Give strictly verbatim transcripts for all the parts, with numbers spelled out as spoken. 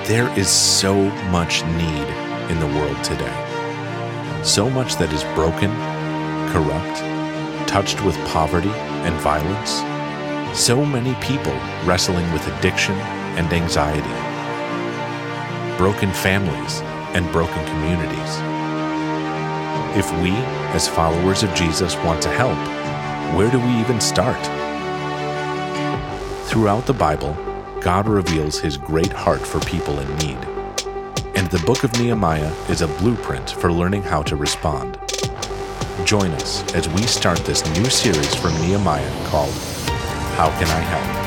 There is so much need in the world today. So much that is broken, corrupt, touched with poverty and violence. So many people wrestling with addiction and anxiety. Broken families and broken communities. If we, as followers of Jesus, want to help, where do we even start? Throughout the Bible, God reveals his great heart for people in need. And the book of Nehemiah is a blueprint for learning how to respond. Join us as we start this new series from Nehemiah called, How Can I Help?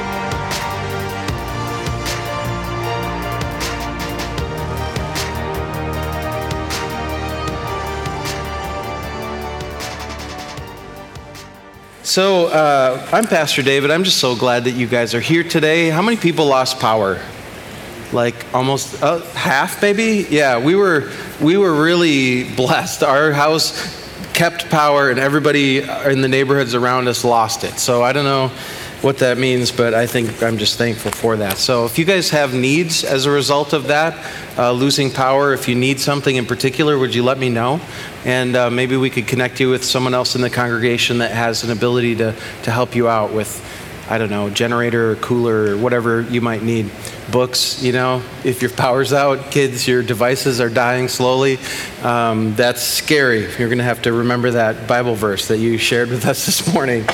So, uh, I'm Pastor David. I'm just so glad that you guys are here today. How many people lost power? Like almost uh, half, maybe? Yeah, we were we were really blessed. Our house kept power, and everybody in the neighborhoods around us lost it. So I don't know what that means, but I think I'm just thankful for that. So if you guys have needs as a result of that, uh, losing power, if you need something in particular, would you let me know? And uh, maybe we could connect you with someone else in the congregation that has an ability to, to help you out with, I don't know, generator or cooler or whatever you might need. Books, you know, if your power's out, kids, your devices are dying slowly. Um, that's scary. You're going to have to remember that Bible verse that you shared with us this morning.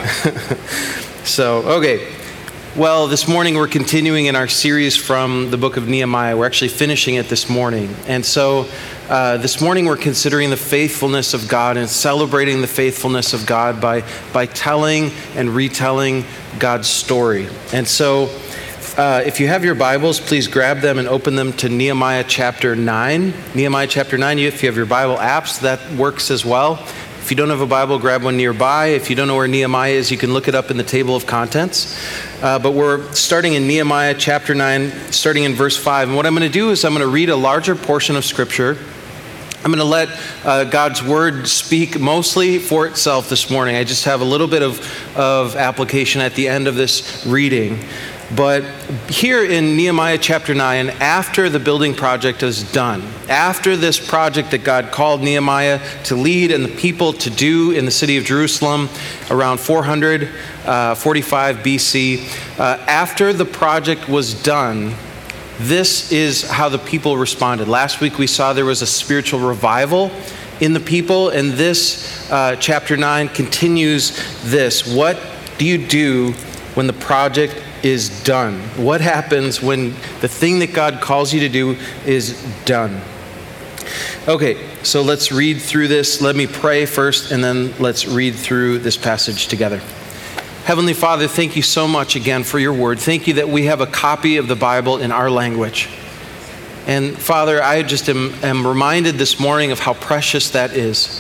So, okay. Well, this morning we're continuing in our series from the book of Nehemiah. We're actually finishing it this morning. And so uh, this morning we're considering the faithfulness of God and celebrating the faithfulness of God by, by telling and retelling God's story. And so uh, if you have your Bibles, please grab them and open them to Nehemiah chapter nine. Nehemiah chapter nine, if you have your Bible apps, that works as well. If you don't have a Bible, grab one nearby. If you don't know where Nehemiah is, you can look it up in the table of contents. Uh, but we're starting in Nehemiah chapter nine, starting in verse five. And what I'm going to do is I'm going to read a larger portion of Scripture. I'm going to let uh, God's Word speak mostly for itself this morning. I just have a little bit of, of application at the end of this reading. But here in Nehemiah chapter nine, after the building project is done, after this project that God called Nehemiah to lead and the people to do in the city of Jerusalem around four forty-five B C, uh, after the project was done, this is how the people responded. Last week we saw there was a spiritual revival in the people, and this uh, chapter nine continues this. What do you do when the project is done? What happens when the thing that God calls you to do is done? Okay, so let's read through this. Let me pray first, and then let's read through this passage together. Heavenly Father, thank you so much again for your word. Thank you that we have a copy of the Bible in our language. And Father, I just am, am reminded this morning of how precious that is.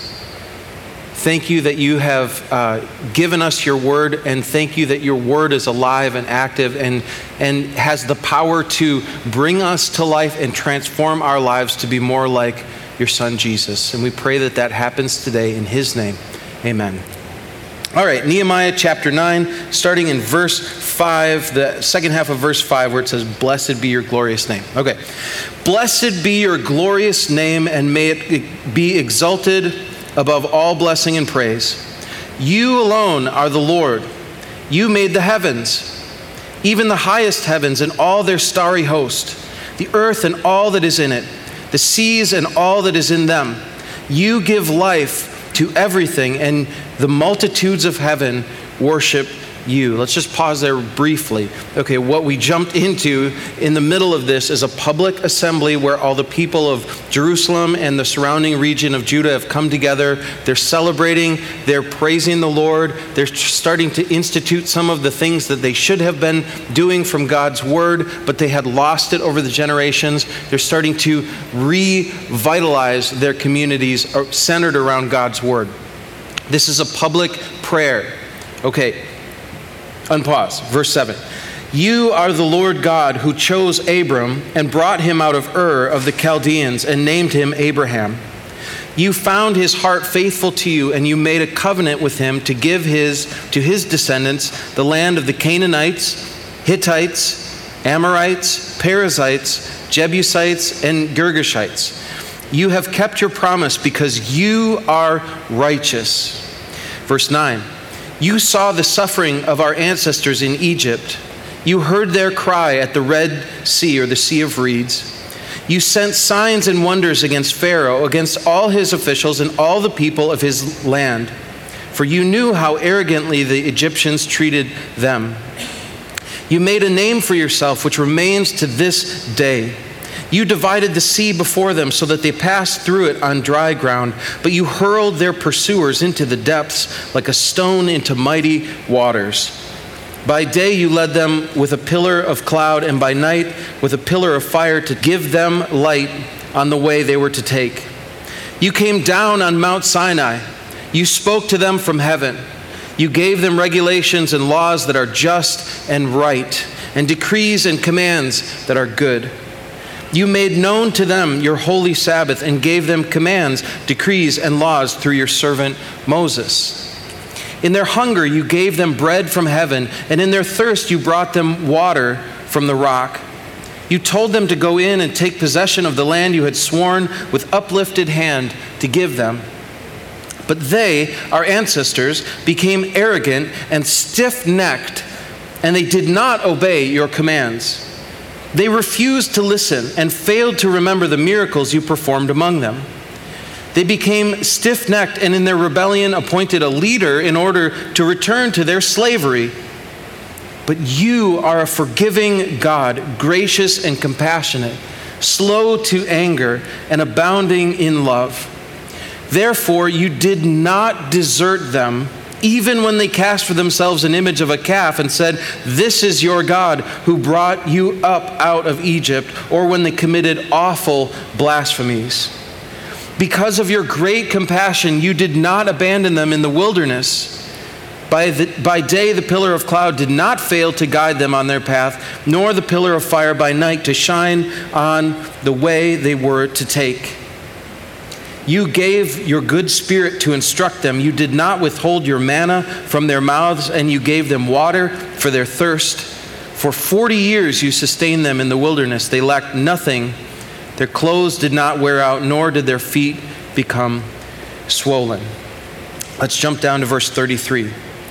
Thank you that you have uh, given us your word, and thank you that your word is alive and active and, and has the power to bring us to life and transform our lives to be more like your son, Jesus. And we pray that that happens today in his name. Amen. All right, Nehemiah chapter nine, starting in verse five, the second half of verse five, where it says, "Blessed be your glorious name." Okay. "Blessed be your glorious name, and may it be exalted above all blessing and praise. You alone are the Lord. You made the heavens, even the highest heavens and all their starry host, the earth and all that is in it, the seas and all that is in them. You give life to everything, and the multitudes of heaven worship you." Let's just pause there briefly. Okay, what we jumped into in the middle of this is a public assembly where all the people of Jerusalem and the surrounding region of Judah have come together. They're celebrating, they're praising the Lord, they're starting to institute some of the things that they should have been doing from God's word, but they had lost it over the generations. They're starting to revitalize their communities centered around God's word. This is a public prayer. Okay. Unpause. Verse seven. "You are the Lord God who chose Abram and brought him out of Ur of the Chaldeans and named him Abraham. You found his heart faithful to you, and you made a covenant with him to give his to his descendants the land of the Canaanites, Hittites, Amorites, Perizzites, Jebusites, and Girgashites. You have kept your promise because you are righteous. Verse nine, you saw the suffering of our ancestors in Egypt. You heard their cry at the Red Sea, or the Sea of Reeds. You sent signs and wonders against Pharaoh, against all his officials and all the people of his land. For you knew how arrogantly the Egyptians treated them. You made a name for yourself, which remains to this day. You divided the sea before them so that they passed through it on dry ground, but you hurled their pursuers into the depths like a stone into mighty waters. By day you led them with a pillar of cloud, and by night with a pillar of fire to give them light on the way they were to take. You came down on Mount Sinai. You spoke to them from heaven. You gave them regulations and laws that are just and right, and decrees and commands that are good. You made known to them your holy Sabbath and gave them commands, decrees, and laws through your servant Moses. In their hunger you gave them bread from heaven, and in their thirst you brought them water from the rock. You told them to go in and take possession of the land you had sworn with uplifted hand to give them. But they, our ancestors, became arrogant and stiff-necked, and they did not obey your commands. They refused to listen and failed to remember the miracles you performed among them. They became stiff-necked and in their rebellion appointed a leader in order to return to their slavery. But you are a forgiving God, gracious and compassionate, slow to anger and abounding in love. Therefore, you did not desert them, even when they cast for themselves an image of a calf and said, "This is your God who brought you up out of Egypt," or when they committed awful blasphemies. Because of your great compassion, you did not abandon them in the wilderness. By, the, by day, the pillar of cloud did not fail to guide them on their path, nor the pillar of fire by night to shine on the way they were to take. You gave your good spirit to instruct them. You did not withhold your manna from their mouths, and you gave them water for their thirst. For forty years you sustained them in the wilderness. They lacked nothing. Their clothes did not wear out, nor did their feet become swollen. Let's jump down to verse thirty-three.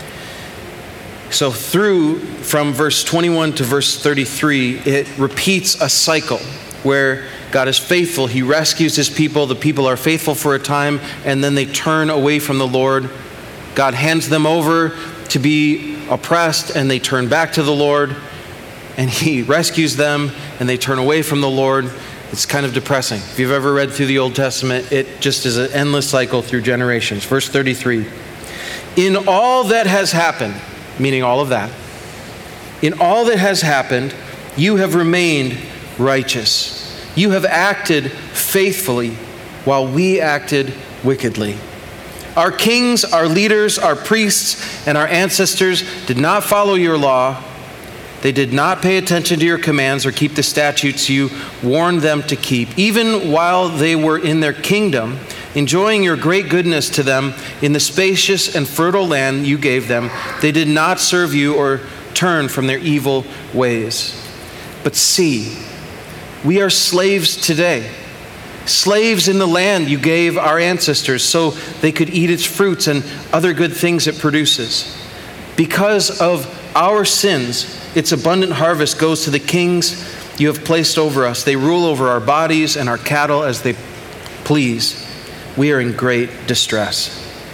So through, from verse twenty-one to verse thirty-three, it repeats a cycle where God is faithful. He rescues his people. The people are faithful for a time, and then they turn away from the Lord. God hands them over to be oppressed, and they turn back to the Lord. And he rescues them, and they turn away from the Lord. It's kind of depressing. If you've ever read through the Old Testament, it just is an endless cycle through generations. Verse thirty-three. In all that has happened, meaning all of that, in all that has happened, you have remained righteous. You have acted faithfully while we acted wickedly. Our kings, our leaders, our priests, and our ancestors did not follow your law. They did not pay attention to your commands or keep the statutes you warned them to keep. Even while they were in their kingdom, enjoying your great goodness to them in the spacious and fertile land you gave them, they did not serve you or turn from their evil ways. But see, we are slaves today, slaves in the land you gave our ancestors so they could eat its fruits and other good things it produces. Because of our sins, its abundant harvest goes to the kings you have placed over us. They rule over our bodies and our cattle as they please. We are in great distress.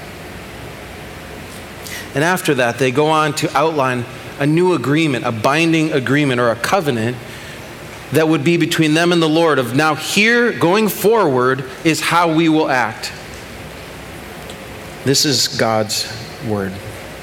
And after that, they go on to outline a new agreement, a binding agreement or a covenant that would be between them and the Lord of now here, going forward, is how we will act. This is God's word.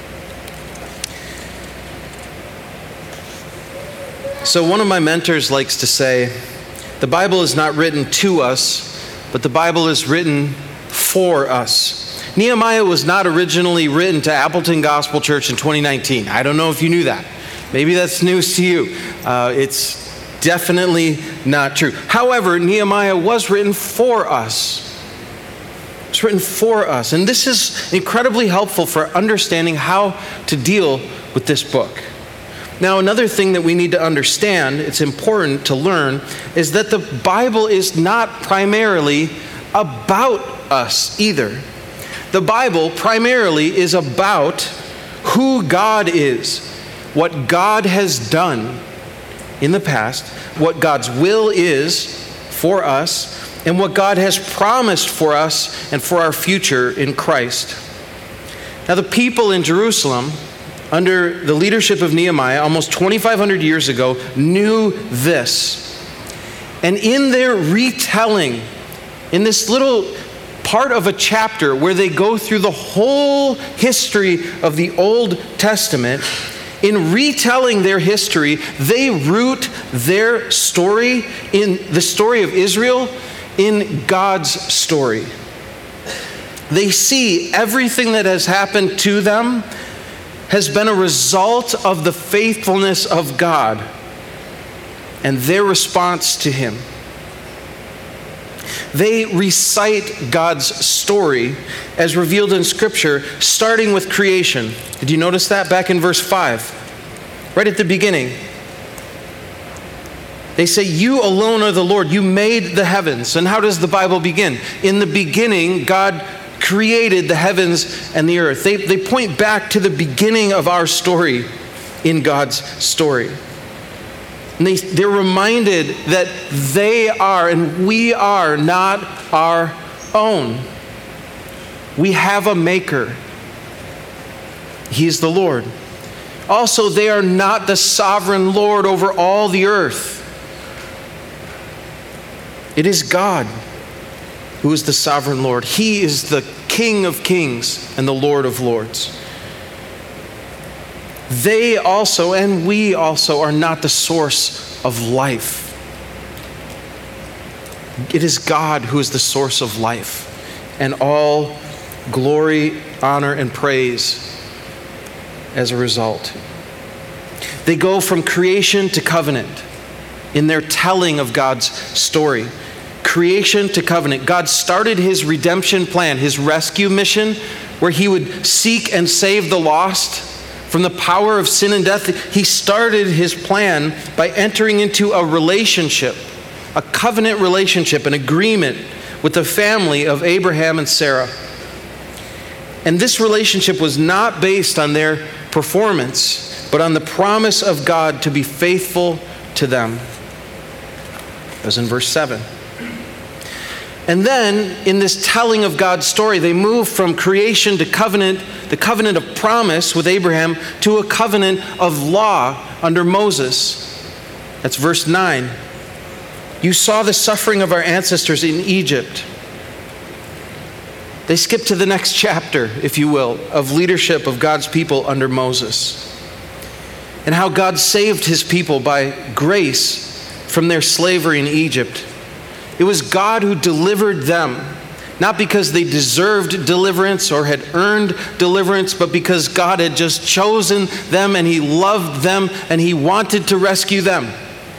So one of my mentors likes to say, the Bible is not written to us, but the Bible is written for us. Nehemiah was not originally written to Appleton Gospel Church in twenty nineteen. I don't know if you knew that. Maybe that's news to you. Uh, it's definitely not true. However, Nehemiah was written for us. It's written for us. And this is incredibly helpful for understanding how to deal with this book. Now, another thing that we need to understand, it's important to learn, is that the Bible is not primarily about us either. The Bible primarily is about who God is, what God has done in the past, what God's will is for us, and what God has promised for us and for our future in Christ. Now, the people in Jerusalem, under the leadership of Nehemiah, almost twenty-five hundred years ago, knew this. And in their retelling, in this little part of a chapter where they go through the whole history of the Old Testament, in retelling their history, they root their story in the story of Israel in God's story. They see everything that has happened to them has been a result of the faithfulness of God and their response to Him. They recite God's story as revealed in Scripture, starting with creation. Did you notice that back in verse five? Right at the beginning. They say, "You alone are the Lord. You made the heavens." And how does the Bible begin? In the beginning, God created the heavens and the earth. They, they point back to the beginning of our story in God's story. And they, they're reminded that they are and we are not our own. We have a maker. He's the Lord. Also, they are not the sovereign Lord over all the earth. It is God who is the sovereign Lord. He is the King of kings and the Lord of lords. They also, and we also, are not the source of life. It is God who is the source of life, and all glory, honor, and praise as a result. They go from creation to covenant in their telling of God's story. Creation to covenant. God started His redemption plan, His rescue mission, where He would seek and save the lost from the power of sin and death. He started His plan by entering into a relationship, a covenant relationship, an agreement with the family of Abraham and Sarah. And this relationship was not based on their performance, but on the promise of God to be faithful to them. As in verse seven. And then, in this telling of God's story, they move from creation to covenant, the covenant of promise with Abraham, to a covenant of law under Moses. That's verse nine. You saw the suffering of our ancestors in Egypt. They skip to the next chapter, if you will, of leadership of God's people under Moses. And how God saved His people by grace from their slavery in Egypt. It was God who delivered them, not because they deserved deliverance or had earned deliverance, but because God had just chosen them and He loved them and He wanted to rescue them.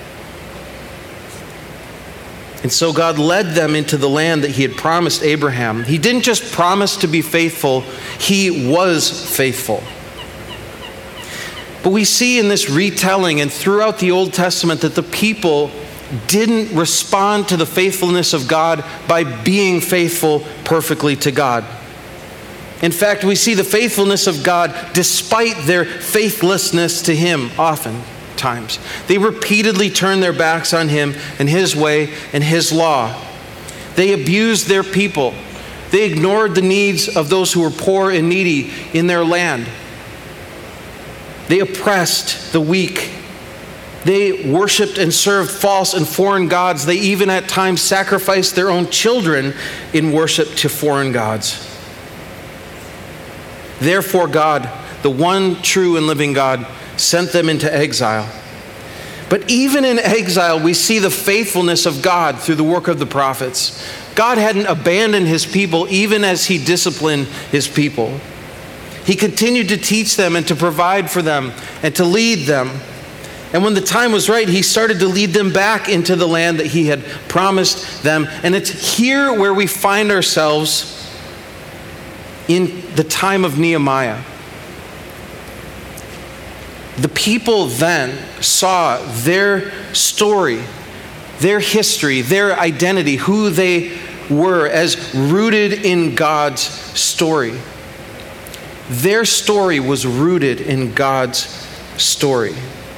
And so God led them into the land that He had promised Abraham. He didn't just promise to be faithful, He was faithful. But we see in this retelling and throughout the Old Testament that the people didn't respond to the faithfulness of God by being faithful perfectly to God. In fact, we see the faithfulness of God despite their faithlessness to Him oftentimes. They repeatedly turned their backs on Him and His way and His law. They abused their people. They ignored the needs of those who were poor and needy in their land. They oppressed the weak. They worshiped and served false and foreign gods. They even at times sacrificed their own children in worship to foreign gods. Therefore, God, the one true and living God, sent them into exile. But even in exile, we see the faithfulness of God through the work of the prophets. God hadn't abandoned His people even as He disciplined His people. He continued to teach them and to provide for them and to lead them. And when the time was right, He started to lead them back into the land that He had promised them. And it's here where we find ourselves in the time of Nehemiah. The people then saw their story, their history, their identity, who they were as rooted in God's story. Their story was rooted in God's story.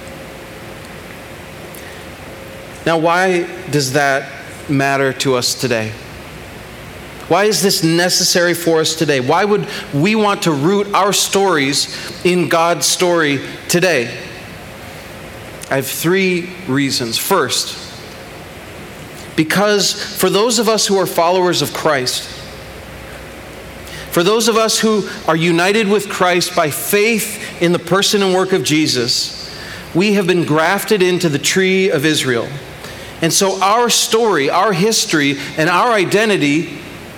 Now, why does that matter to us today? Why is this necessary for us today? Why would we want to root our stories in God's story today? I have three reasons. First, because for those of us who are followers of Christ, for those of us who are united with Christ by faith in the person and work of Jesus, we have been grafted into the tree of Israel. And so our story, our history, and our identity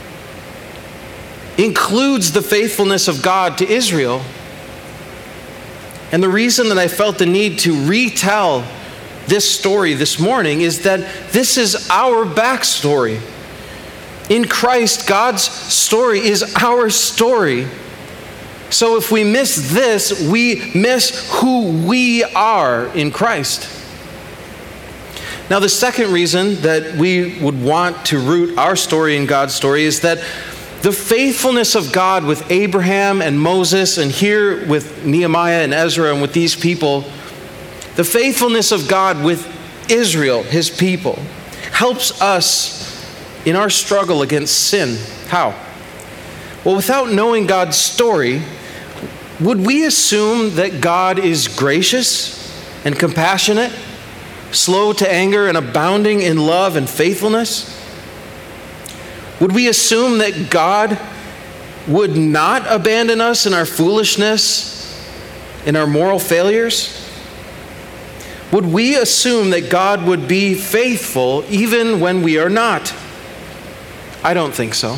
includes the faithfulness of God to Israel. And the reason that I felt the need to retell this story this morning is that this is our backstory. In Christ, God's story is our story. So if we miss this, we miss who we are in Christ. Now, the second reason that we would want to root our story in God's story is that the faithfulness of God with Abraham and Moses, and here with Nehemiah and Ezra and with these people, the faithfulness of God with Israel, his people, helps us in our struggle against sin. How? Well, without knowing God's story, would we assume that God is gracious and compassionate, slow to anger and abounding in love and faithfulness? Would we assume that God would not abandon us in our foolishness, in our moral failures? Would we assume that God would be faithful even when we are not? I don't think so.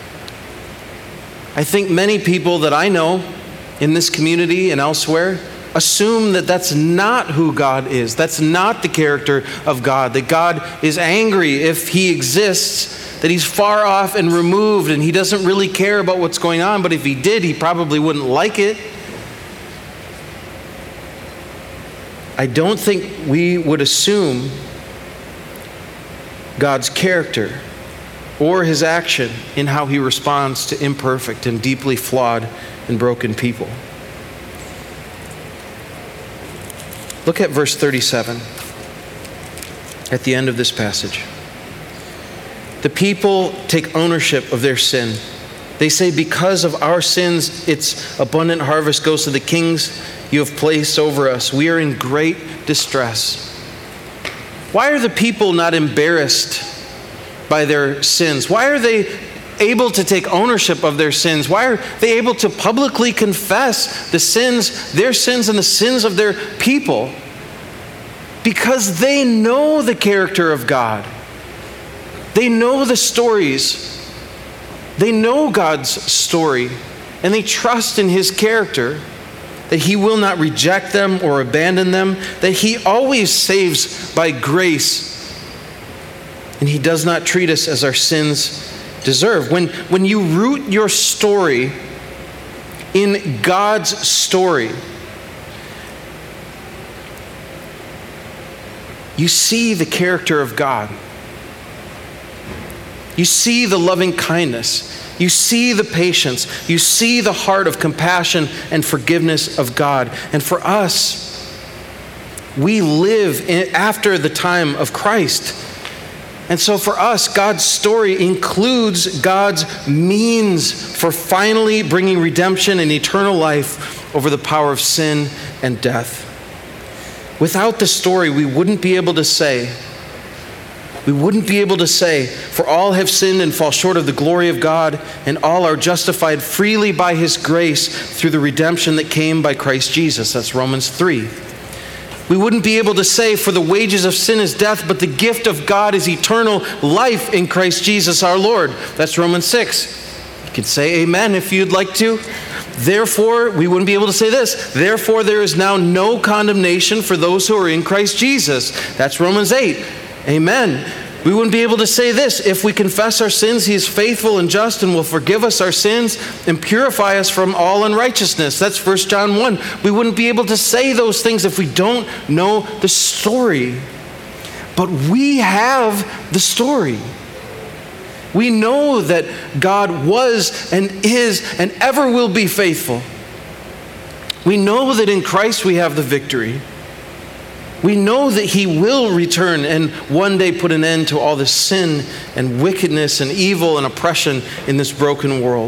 I think many people that I know in this community and elsewhere assume that that's not who God is. That's not the character of God. That God is angry if he exists, that he's far off and removed and he doesn't really care about what's going on, but if he did, he probably wouldn't like it. I don't think we would assume God's character or his action in how he responds to imperfect and deeply flawed and broken people. Look at verse thirty-seven at the end of this passage. The people take ownership of their sin. They say, because of our sins, its abundant harvest goes to the kings you have placed over us. We are in great distress. Why are the people not embarrassed by their sins? Why are they able to take ownership of their sins? Why are they able to publicly confess the sins, their sins and the sins of their people? Because they know the character of God. They know the stories. They know God's story, and they trust in his character, that he will not reject them or abandon them, that he always saves by grace, and he does not treat us as our sins deserve. When, when you root your story in God's story, you see the character of God. You see the loving kindness. You see the patience. You see the heart of compassion and forgiveness of God. And for us, we live in, after the time of Christ. And so for us, God's story includes God's means for finally bringing redemption and eternal life over the power of sin and death. Without the story, we wouldn't be able to say, We wouldn't be able to say, for all have sinned and fall short of the glory of God, and all are justified freely by his grace through the redemption that came by Christ Jesus. That's Romans three. We wouldn't be able to say, for the wages of sin is death, but the gift of God is eternal life in Christ Jesus our Lord. That's Romans six. You can say amen if you'd like to. Therefore, we wouldn't be able to say this. Therefore, there is now no condemnation for those who are in Christ Jesus. That's Romans eight. Amen. We wouldn't be able to say this: if we confess our sins, he is faithful and just and will forgive us our sins and purify us from all unrighteousness. That's First John one. We wouldn't be able to say those things if we don't know the story. But we have the story. We know that God was and is and ever will be faithful. We know that in Christ we have the victory. We know that he will return and one day put an end to all the sin and wickedness and evil and oppression in this broken world.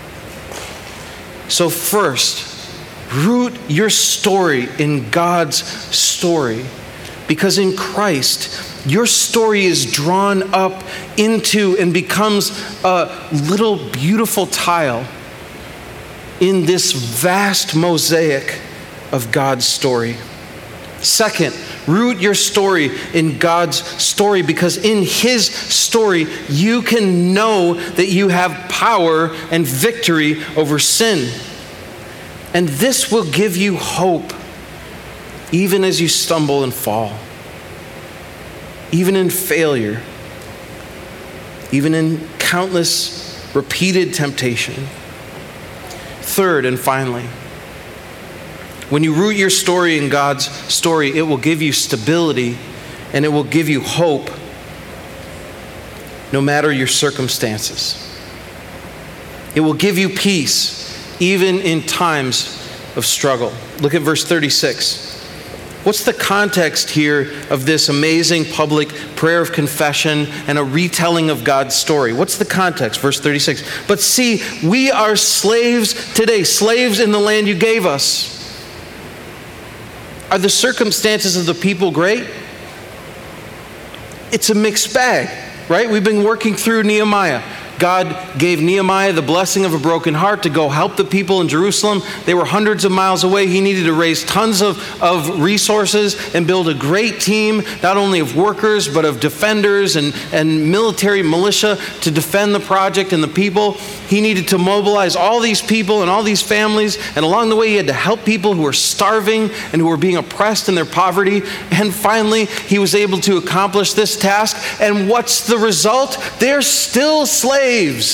So first, root your story in God's story. Because in Christ, your story is drawn up into and becomes a little beautiful tile in this vast mosaic of God's story. Second, root your story in God's story, because in his story, you can know that you have power and victory over sin. And this will give you hope, even as you stumble and fall, even in failure, even in countless repeated temptation. Third and finally, when you root your story in God's story, it will give you stability and it will give you hope no matter your circumstances. It will give you peace even in times of struggle. Look at verse thirty-six. What's the context here of this amazing public prayer of confession and a retelling of God's story? What's the context? Verse thirty-six. But see, we are slaves today, slaves in the land you gave us. Are the circumstances of the people great? It's a mixed bag, right? We've been working through Nehemiah. God gave Nehemiah the blessing of a broken heart to go help the people in Jerusalem. They were hundreds of miles away. He needed to raise tons of, of resources and build a great team, not only of workers, but of defenders and, and military militia to defend the project and the people. He needed to mobilize all these people and all these families. And along the way, he had to help people who were starving and who were being oppressed in their poverty. And finally, he was able to accomplish this task. And what's the result? They're still slaves.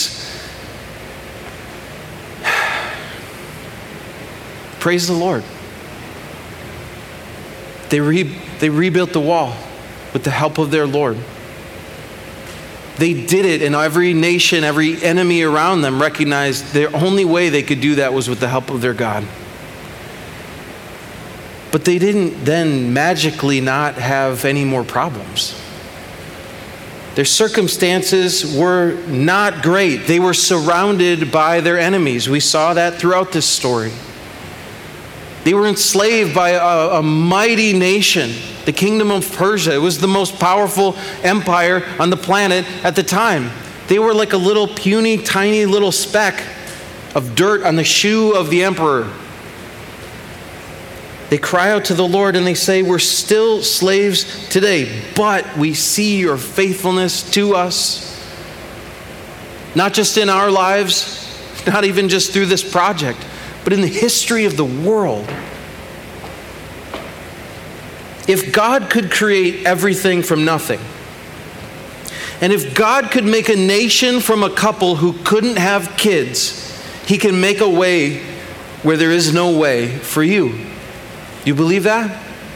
Praise the Lord. They, re, they rebuilt the wall with the help of their Lord. They did it, and every nation, every enemy around them recognized the only way they could do that was with the help of their God. But they didn't then magically not have any more problems. Their circumstances were not great. They were surrounded by their enemies. We saw that throughout this story. They were enslaved by a, a mighty nation, the kingdom of Persia. It was the most powerful empire on the planet at the time. They were like a little puny, tiny little speck of dirt on the shoe of the emperor. They cry out to the Lord and they say, we're still slaves today, but we see your faithfulness to us. Not just in our lives, not even just through this project, but in the history of the world. If God could create everything from nothing, and if God could make a nation from a couple who couldn't have kids, he can make a way where there is no way for you. You believe that?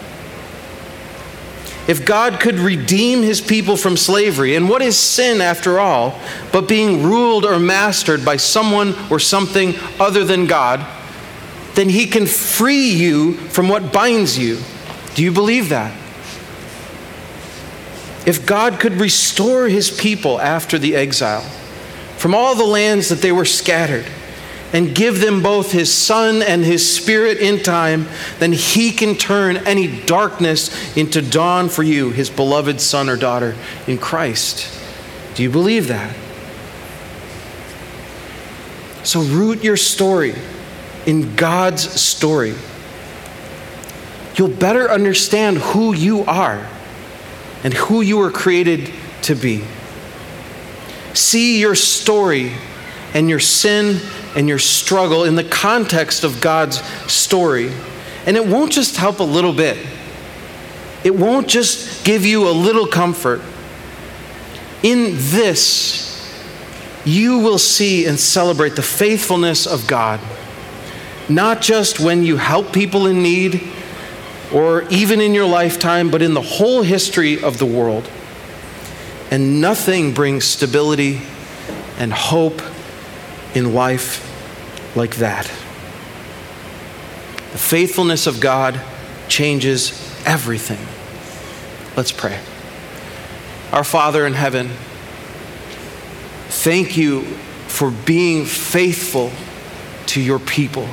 If God could redeem his people from slavery, and what is sin after all, but being ruled or mastered by someone or something other than God, then he can free you from what binds you. Do you believe that? If God could restore his people after the exile from all the lands that they were scattered, and give them both his Son and his Spirit in time, then he can turn any darkness into dawn for you, his beloved son or daughter in Christ. Do you believe that? So root your story in God's story. You'll better understand who you are and who you were created to be. See your story and your sin and your struggle in the context of God's story. And it won't just help a little bit. It won't just give you a little comfort. In this, you will see and celebrate the faithfulness of God, not just when you help people in need or even in your lifetime, but in the whole history of the world. And nothing brings stability and hope in life like that. The faithfulness of God changes everything. Let's pray. Our Father in heaven, thank you for being faithful to your people.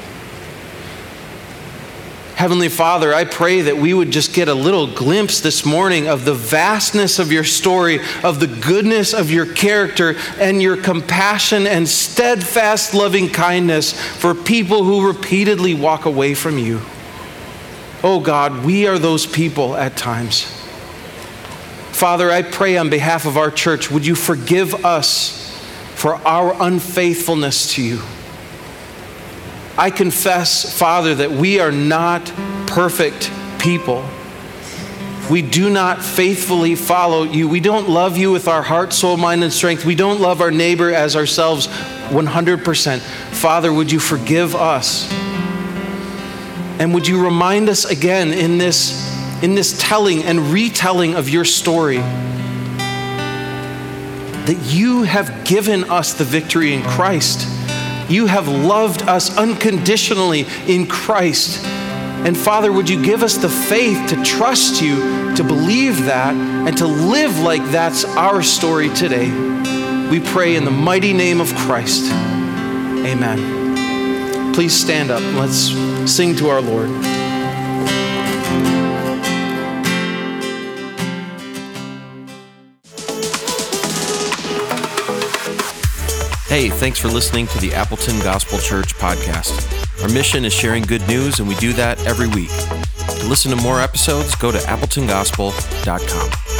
Heavenly Father, I pray that we would just get a little glimpse this morning of the vastness of your story, of the goodness of your character, and your compassion and steadfast loving kindness for people who repeatedly walk away from you. Oh God, we are those people at times. Father, I pray on behalf of our church, would you forgive us for our unfaithfulness to you? I confess, Father, that we are not perfect people. We do not faithfully follow you. We don't love you with our heart, soul, mind, and strength. We don't love our neighbor as ourselves one hundred percent. Father, would you forgive us? And would you remind us again in this, in this telling and retelling of your story that you have given us the victory in Christ. You have loved us unconditionally in Christ. And Father, would you give us the faith to trust you, to believe that, and to live like that's our story today. We pray in the mighty name of Christ. Amen. Please stand up. Let's sing to our Lord. Hey, thanks for listening to the Appleton Gospel Church podcast. Our mission is sharing good news, and we do that every week. To listen to more episodes, go to appleton gospel dot com.